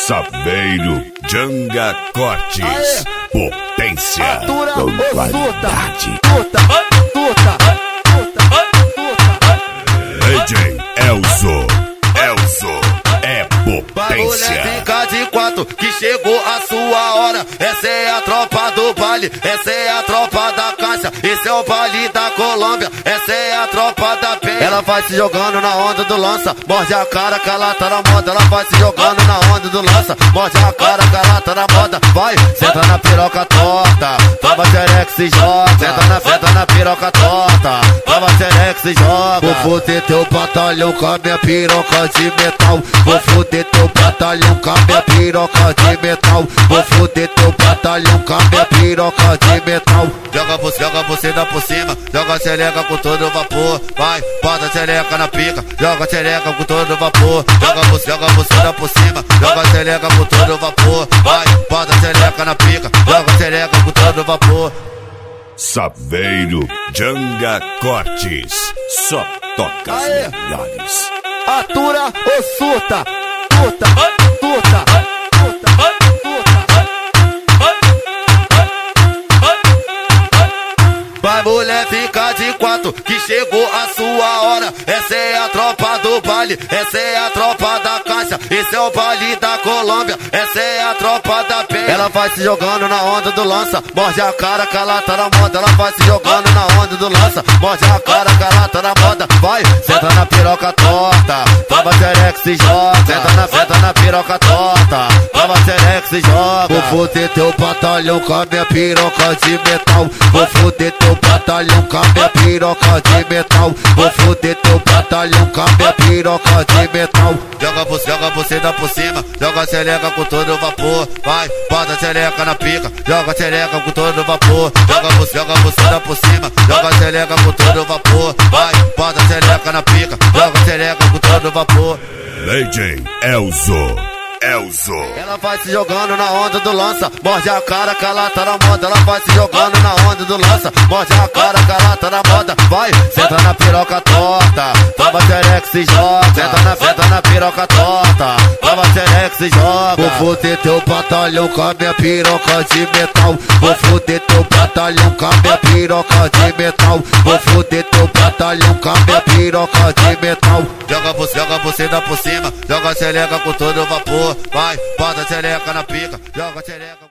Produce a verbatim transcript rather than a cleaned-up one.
Saveiro Djanga Cortes. Aê. Potência. Atura com ou qualidade. Tuta, tuta, tuta, tuta. D J Elzo. Elzo é potência. Bagulho fica de quatro que chegou a sua hora. Essa é a tropa do baile, essa é a tropa da caixa. Esse é o baile da Colômbia, essa é a tropa da penha. Ela vai se jogando na onda do lança, morde a cara que ela tá na moda. Ela vai se jogando na onda do lança, morde a cara que ela tá na moda. Vai, senta na piroca torta, tava xereca se joga. Senta na senta na piroca torta, tava xereca se joga. Vou foder teu batalhão com a minha piroca de metal. Vou foder teu batalhão com a minha piroca de metal. Vou foder teu batalhão com a minha piroca de metal. Joga você, joga você dá por cima, joga a xereca com todo vapor. Vai, bota a xereca na pica, joga a xereca com todo vapor. Joga você, joga você dá por cima, joga a xereca com todo vapor. Vai, bota a xereca na pica, joga a xereca com todo vapor. Saveiro Djanga Cortes. Só toca as Aê. melhores. Atura ou suta, tuta, tuta, tuta, tuta. Vai mulher fica de quatro que chegou a sua hora. Essa é a tropa do baile, essa é a tropa da caixa. Esse é o baile da Colômbia, essa é a tropa da penha. Ela vai se jogando na onda do lança, morde a cara que ela tá na moda. Ela vai se jogando na onda do lança, morde a cara que ela tá na moda. Vai, senta na piroca torta, tava xereca se joga. Senta na, senta na piroca torta, tava xereca se joga. Vou foder teu batalhão com a minha piroca de metal. Vou foder teu batalhão com a minha piroca de metal. Vou foder teu batalhão com a minha piroca de metal. Joga você, joga você dá por cima, joga a xereca com todo vapor. Vai, bota a xereca na pica, joga a xereca com todo vapor. Joga você, joga você dá por cima, joga a xereca com todo vapor. Vai, bota a xereca na pica, joga a xereca com todo vapor. D J Elzo. Elzo. Ela vai se jogando na onda do lança, morde a cara que ela tá na moda. Ela vai se jogando na onda do lança, morde a cara que ela tá na moda. Vai, senta na piroca torta, tava xereca se joga. Senta na, senta na piroca torta, tava xereca se joga. Vou foder teu batalhão com a minha piroca de metal. Vou foder teu batalhão com a minha piroca de metal. Vou foder teu batalhão com a minha piroca de metal. Joga você, joga você dá por cima, joga a xereca com todo vapor. Vai, bota a xereca na pica, joga a xereca.